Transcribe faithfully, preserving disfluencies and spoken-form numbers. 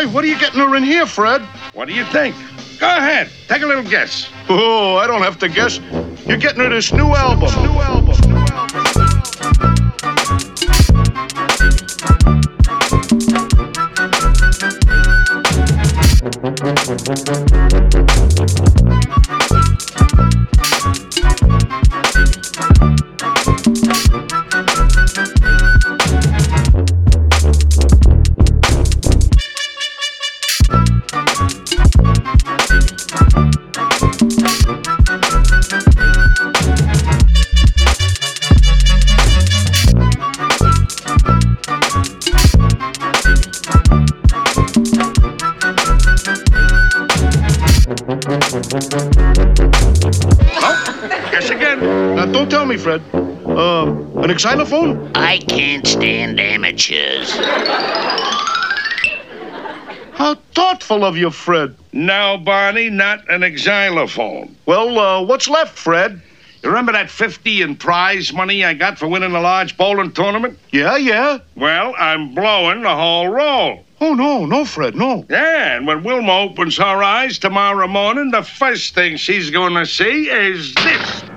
Hey, what are you getting her in here, Fred? What do you think? Go ahead, take a little guess. Oh, I don't have to guess. You're getting her this new album. New album. New Oh, guess again. Now, don't tell me, Fred. Uh, an xylophone? I can't stand amateurs. How thoughtful of you, Fred. No, Barney, not an xylophone. Well, uh, what's left, Fred? You remember that fifty in prize money I got for winning a large bowling tournament? Yeah, yeah. Well, I'm blowing the whole roll. Oh, no, no, Fred, no. Yeah, and when Wilma opens her eyes tomorrow morning, the first thing she's going to see is this.